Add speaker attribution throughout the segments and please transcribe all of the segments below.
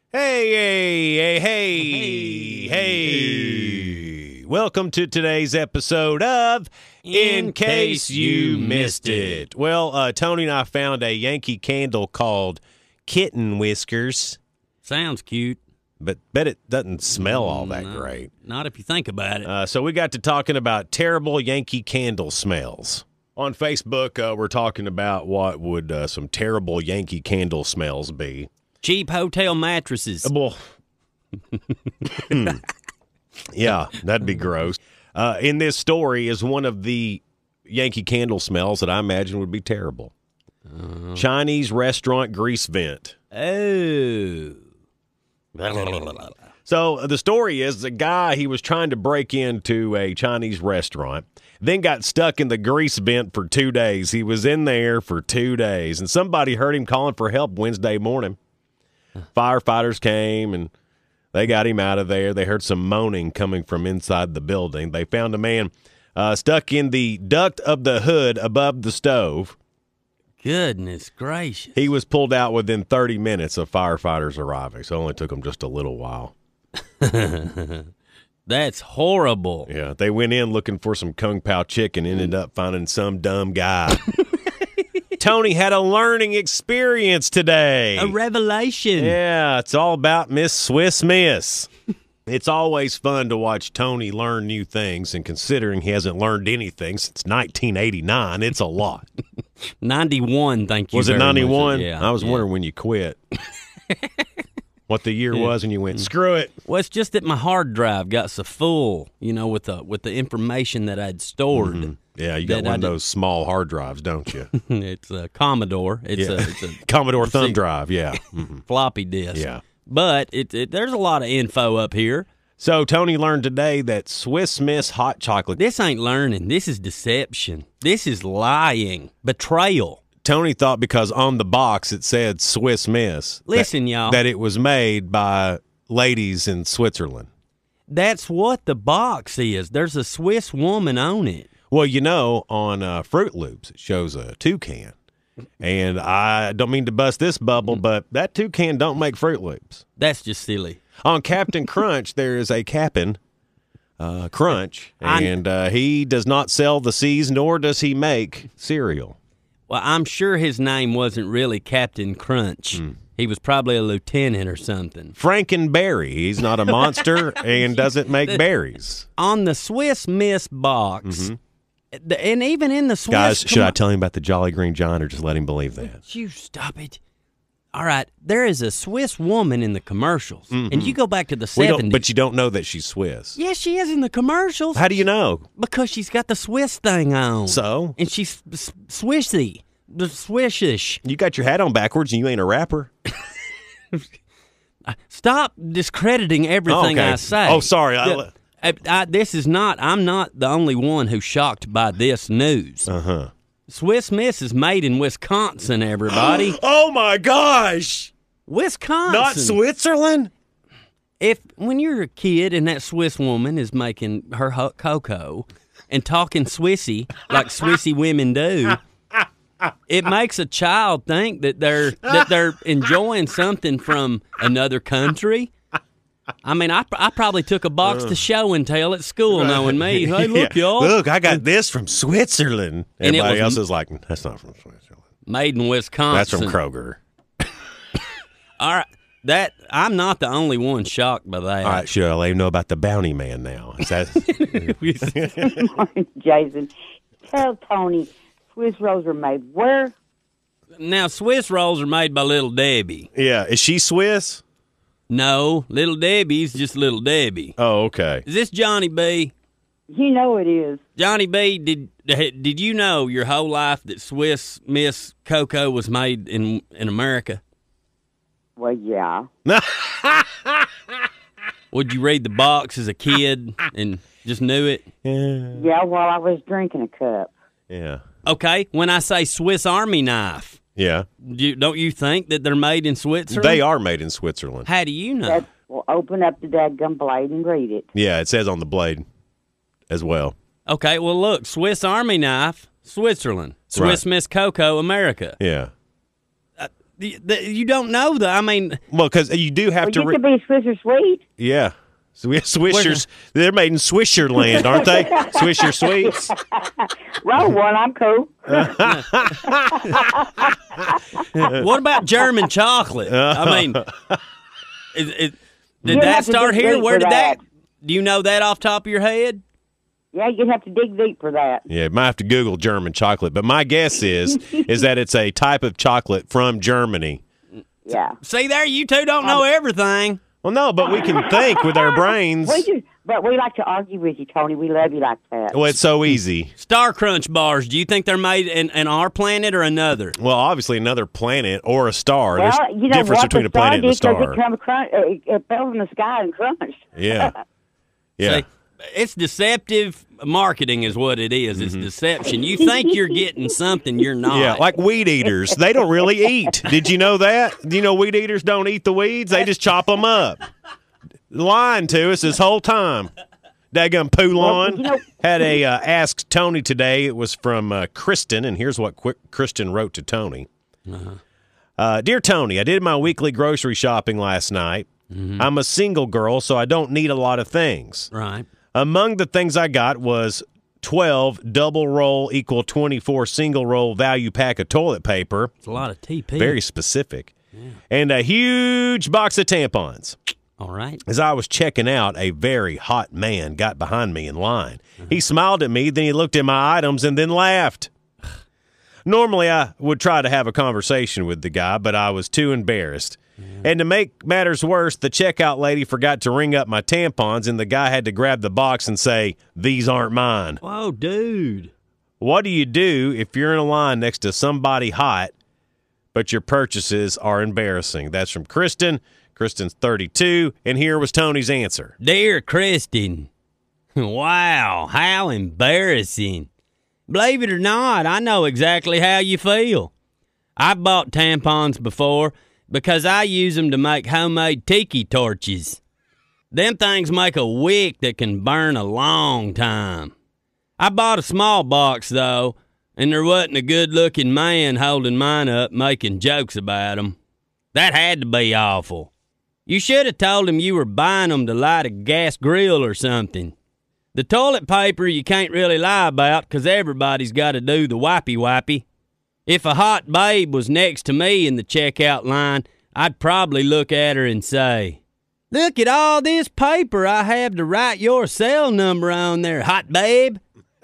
Speaker 1: Hey. Welcome to today's episode of In Case You Missed It. Well, Tony and I found a Yankee Candle called Kitten Whiskers.
Speaker 2: Sounds cute.
Speaker 1: But bet it doesn't smell all that great.
Speaker 2: Not if you think about it.
Speaker 1: So we got to talking about terrible Yankee Candle smells. On Facebook, we're talking about what would some terrible Yankee Candle smells be.
Speaker 2: Cheap hotel mattresses.
Speaker 1: Well, yeah, that'd be gross. In this story is one of the Yankee Candle smells that I imagine would be terrible. Chinese restaurant grease vent.
Speaker 2: Oh.
Speaker 1: So the story is the guy, he was trying to break into a Chinese restaurant, then got stuck in the grease vent for 2 days. He was in there for 2 days, and somebody heard him calling for help Wednesday morning. Firefighters came, and they got him out of there. They heard some moaning coming from inside the building. They found a man stuck in the duct of the hood above the stove.
Speaker 2: Goodness gracious.
Speaker 1: He was pulled out within 30 minutes of firefighters arriving, so it only took them just a little while.
Speaker 2: That's horrible.
Speaker 1: Yeah, they went in looking for some Kung Pao chicken, ended up finding some dumb guy. Tony had a learning experience today.
Speaker 2: A revelation.
Speaker 1: Yeah, it's all about Miss Swiss Miss. It's always fun to watch Tony learn new things, and considering he hasn't learned anything since 1989, it's a lot.
Speaker 2: 91, thank you.
Speaker 1: Was it 91?
Speaker 2: Yeah.
Speaker 1: I was wondering when you quit. What the year was, and you went, screw it.
Speaker 2: Well, it's just that my hard drive got so full, with the information that I'd stored.
Speaker 1: Mm-hmm. Yeah, you got one of those small hard drives, don't you?
Speaker 2: It's a Commodore. It's a
Speaker 1: Commodore thumb drive, yeah.
Speaker 2: Floppy disk.
Speaker 1: Yeah.
Speaker 2: But there's a lot of info up here.
Speaker 1: So Tony learned today that Swiss Miss hot chocolate.
Speaker 2: This ain't learning. This is deception. This is lying. Betrayal.
Speaker 1: Tony thought because on the box it said Swiss Miss.
Speaker 2: Listen, y'all.
Speaker 1: That it was made by ladies in Switzerland.
Speaker 2: That's what the box is. There's a Swiss woman on it.
Speaker 1: Well, on Fruit Loops, it shows a toucan. And I don't mean to bust this bubble, but that toucan don't make Fruit Loops.
Speaker 2: That's just silly.
Speaker 1: On Captain Crunch, there is a Cap'n Crunch, and he does not sell the seeds, nor does he make cereal.
Speaker 2: Well, I'm sure his name wasn't really Captain Crunch. He was probably a lieutenant or something.
Speaker 1: Frankenberry. He's not a monster and doesn't make berries.
Speaker 2: On the Swiss Miss box, and even in the Swiss...
Speaker 1: Guys, should I tell him about the Jolly Green Giant or just let him believe that?
Speaker 2: You stop it. All right, there is a Swiss woman in the commercials, and you go back to the 70s.
Speaker 1: But you don't know that she's Swiss.
Speaker 2: Yes, she is in the commercials.
Speaker 1: How do you know?
Speaker 2: Because she's got the Swiss thing on.
Speaker 1: So?
Speaker 2: And she's Swissy, the Swishish.
Speaker 1: You got your hat on backwards and you ain't a rapper?
Speaker 2: Stop discrediting everything I say.
Speaker 1: Oh, sorry.
Speaker 2: I'm not the only one who's shocked by this news.
Speaker 1: Uh-huh.
Speaker 2: Swiss Miss is made in Wisconsin, everybody.
Speaker 1: Oh, my gosh.
Speaker 2: Wisconsin.
Speaker 1: Not Switzerland?
Speaker 2: When you're a kid and that Swiss woman is making her cocoa and talking Swissy like Swissy women do, it makes a child think that they're enjoying something from another country. I mean, I probably took a box to show and tell at school, knowing me. Hey, look, y'all.
Speaker 1: Look, I got this from Switzerland.
Speaker 2: And
Speaker 1: everybody else is like, that's not from Switzerland.
Speaker 2: Made in Wisconsin.
Speaker 1: That's from Kroger.
Speaker 2: All right, I'm not the only one shocked by that.
Speaker 1: All right, should I let him know about the Bounty Man now? Is that...
Speaker 3: Good morning, Jason. Tell Tony Swiss rolls are made where?
Speaker 2: Now, Swiss rolls are made by Little Debbie.
Speaker 1: Yeah, is she Swiss?
Speaker 2: No, Little Debbie's just Little Debbie.
Speaker 1: Oh, okay.
Speaker 2: Is this Johnny B?
Speaker 3: You know it is.
Speaker 2: Johnny B, did you know your whole life that Swiss Miss Cocoa was made in America?
Speaker 3: Well, yeah.
Speaker 2: Would you read the box as a kid and just knew it?
Speaker 3: Yeah, while I was drinking a cup.
Speaker 1: Yeah.
Speaker 2: Okay, when I say Swiss Army knife,
Speaker 1: Yeah.
Speaker 2: don't you think that they're made in Switzerland?
Speaker 1: They are made in Switzerland.
Speaker 2: How do you know?
Speaker 3: Well, open up the dadgum blade and read it.
Speaker 1: Yeah, it says on the blade as well.
Speaker 2: Okay, well, look, Swiss Army knife, Switzerland. Swiss
Speaker 1: Right.
Speaker 2: Miss Cocoa, America.
Speaker 1: Yeah.
Speaker 2: You don't know that. I mean,
Speaker 1: Well, because you do have
Speaker 3: Well,
Speaker 1: to.
Speaker 3: you could be Swiss or Sweet.
Speaker 1: Yeah. So we have Swishers. They're made in Swisher land, aren't they? Swisher Sweets.
Speaker 3: Roll one, I'm cool.
Speaker 2: what about German chocolate? I mean, did
Speaker 3: You'd
Speaker 2: that
Speaker 3: have to
Speaker 2: start
Speaker 3: dig
Speaker 2: here?
Speaker 3: deep
Speaker 2: Where
Speaker 3: for
Speaker 2: did that?
Speaker 3: that.
Speaker 2: Do you know that off top of your head?
Speaker 3: Yeah, you'd have to dig deep for that.
Speaker 1: Yeah, might have to Google German chocolate, but my guess is that it's a type of chocolate from Germany.
Speaker 3: Yeah.
Speaker 2: See there, you two don't know everything.
Speaker 1: Well, no, but we can think with our brains.
Speaker 3: But we like to argue with you, Tony. We love you like that.
Speaker 1: Well, it's so easy.
Speaker 2: Star Crunch bars. Do you think they're made in our planet or another?
Speaker 1: Well, obviously another planet or a star.
Speaker 3: Well,
Speaker 1: There's
Speaker 3: you know
Speaker 1: difference
Speaker 3: what?
Speaker 1: between
Speaker 3: The
Speaker 1: a planet and a
Speaker 3: star did 'cause
Speaker 1: star.
Speaker 3: it fell from the sky and crunched.
Speaker 1: Yeah. Yeah.
Speaker 2: See, it's deceptive marketing is what it is. It's deception. You think you're getting something you're not.
Speaker 1: Yeah, like weed eaters. They don't really eat. Did you know that? Do you know weed eaters don't eat the weeds? They just chop them up. Lying to us this whole time. Daggum Poulon had a Ask Tony today. It was from Kristen, and here's what Kristen wrote to Tony. Dear Tony, I did my weekly grocery shopping last night. I'm a single girl, so I don't need a lot of things.
Speaker 2: Right.
Speaker 1: Among the things I got was 12 double roll equal 24 single roll value pack of toilet paper.
Speaker 2: It's a lot of TP.
Speaker 1: Very specific. Yeah. And a huge box of tampons.
Speaker 2: All right.
Speaker 1: As I was checking out, a very hot man got behind me in line. He smiled at me, then he looked at my items and then laughed. Normally, I would try to have a conversation with the guy, but I was too embarrassed. And to make matters worse, the checkout lady forgot to ring up my tampons, and the guy had to grab the box and say, "These aren't mine."
Speaker 2: Whoa, dude.
Speaker 1: What do you do if you're in a line next to somebody hot, but your purchases are embarrassing? That's from Kristen. Kristen's 32, and here was Tony's answer.
Speaker 2: Dear Kristen, wow, how embarrassing. Believe it or not, I know exactly how you feel. I've bought tampons before because I use them to make homemade tiki torches. Them things make a wick that can burn a long time. I bought a small box, though, and there wasn't a good-looking man holding mine up making jokes about them. That had to be awful. You should have told him you were buying them to light a gas grill or something. The toilet paper you can't really lie about because everybody's got to do the wipey-wipey. If a hot babe was next to me in the checkout line, I'd probably look at her and say, "Look at all this paper I have to write your cell number on there, hot babe."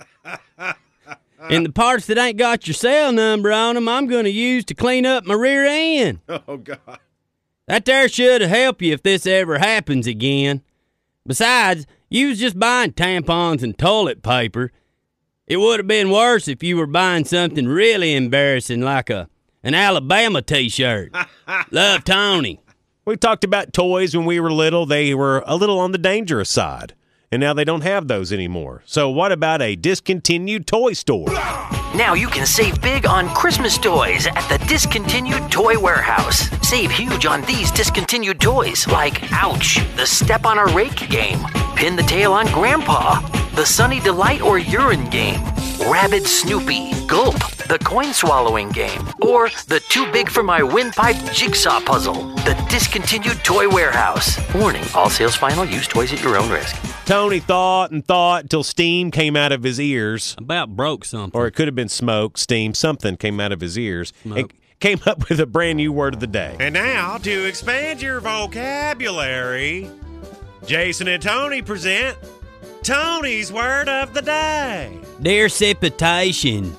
Speaker 2: And the parts that ain't got your cell number on them, I'm going to use to clean up my rear end.
Speaker 1: Oh, God.
Speaker 2: That there should help you if this ever happens again. Besides, you was just buying tampons and toilet paper. It would have been worse if you were buying something really embarrassing like an Alabama T-shirt. Love, Tony.
Speaker 1: We talked about toys when we were little. They were a little on the dangerous side, and now they don't have those anymore. So what about a discontinued toy store?
Speaker 4: Now you can save big on Christmas toys at the Discontinued Toy Warehouse. Save huge on these discontinued toys like Ouch, the Step on a Rake game, Pin the Tail on Grandpa, the Sunny Delight or Urine game, Rabid Snoopy, Gulp, the Coin Swallowing game, or the Too Big for My Windpipe Jigsaw Puzzle. The Discontinued Toy Warehouse. Warning, all sales final, use toys at your own risk.
Speaker 1: Tony thought and thought until steam came out of his ears.
Speaker 2: About broke something.
Speaker 1: Or it could have been smoke, steam, something came out of his ears.
Speaker 2: Smoke.
Speaker 1: And came up with a brand new word of the day. And now, to expand your vocabulary, Jason and Tony present Tony's Word of the Day.
Speaker 2: Derecipitation.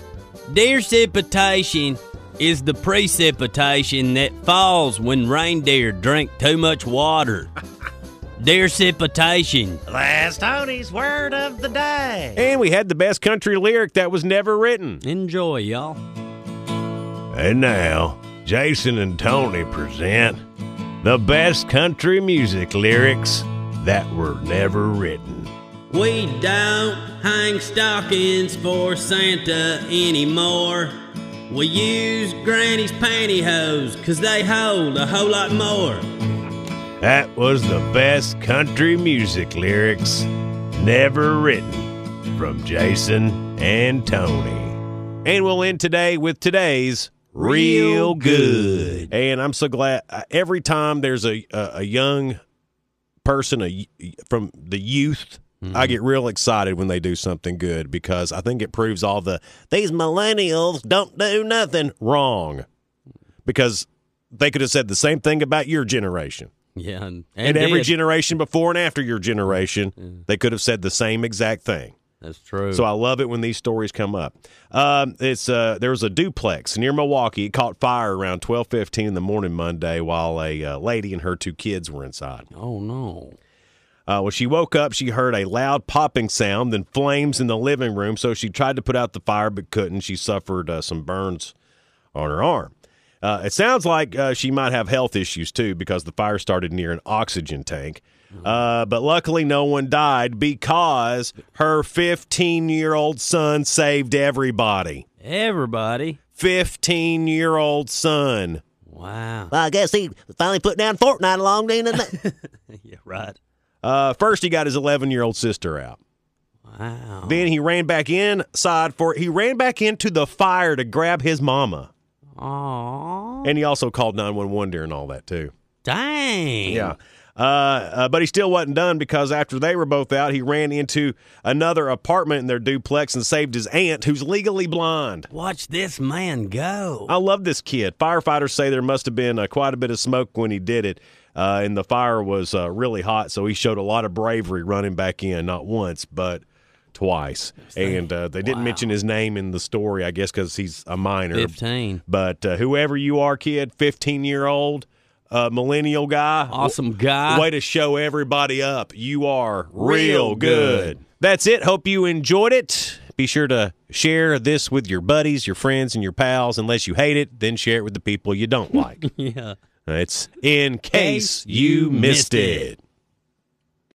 Speaker 2: Derecipitation is the precipitation that falls when reindeer drink too much water. Derecipitation.
Speaker 1: Last Tony's Word of the Day. And we had the best country lyric that was never written.
Speaker 2: Enjoy, y'all.
Speaker 1: And now, Jason and Tony present the best country music lyrics that were never written.
Speaker 2: We don't hang stockings for Santa anymore. We use Granny's pantyhose 'cause they hold a whole lot more.
Speaker 1: That was the best country music lyrics never written from Jason and Tony. And we'll end today with today's
Speaker 2: real good.
Speaker 1: And I'm so glad every time there's a young person from the youth, I get real excited when they do something good because I think it proves all these millennials don't do nothing wrong. Because they could have said the same thing about your generation.
Speaker 2: Yeah. And
Speaker 1: every generation before and after your generation, they could have said the same exact thing.
Speaker 2: That's true.
Speaker 1: So I love it when these stories come up. There was a duplex near Milwaukee. It caught fire around 12:15 in the morning Monday while a lady and her 2 kids were inside.
Speaker 2: Oh, no.
Speaker 1: When she woke up, she heard a loud popping sound, then flames in the living room. So she tried to put out the fire but couldn't. She suffered some burns on her arm. It sounds like she might have health issues, too, because the fire started near an oxygen tank. But luckily no one died because her 15-year-old son saved everybody.
Speaker 2: Everybody?
Speaker 1: 15-year-old son.
Speaker 2: Wow.
Speaker 5: Well, I guess he finally put down Fortnite along, didn't it?
Speaker 2: Yeah, right.
Speaker 1: First he got his 11-year-old sister out.
Speaker 2: Wow.
Speaker 1: Then he ran back inside he ran back into the fire to grab his mama.
Speaker 2: Aww.
Speaker 1: And he also called 911 during all that, too.
Speaker 2: Dang.
Speaker 1: Yeah. But he still wasn't done because after they were both out, he ran into another apartment in their duplex and saved his aunt, who's legally blind.
Speaker 2: Watch this man go.
Speaker 1: I love this kid. Firefighters say there must have been quite a bit of smoke when he did it, and the fire was really hot, so he showed a lot of bravery running back in, not once, but twice. And they didn't mention his name in the story, I guess, because he's a minor.
Speaker 2: 15.
Speaker 1: But whoever you are, kid, 15-year-old, millennial guy.
Speaker 2: Awesome guy.
Speaker 1: Way to show everybody up. You are real good. That's it. Hope you enjoyed it. Be sure to share this with your buddies, your friends, and your pals. Unless you hate it, then share it with the people you don't like.
Speaker 2: Yeah.
Speaker 1: It's in case you missed it.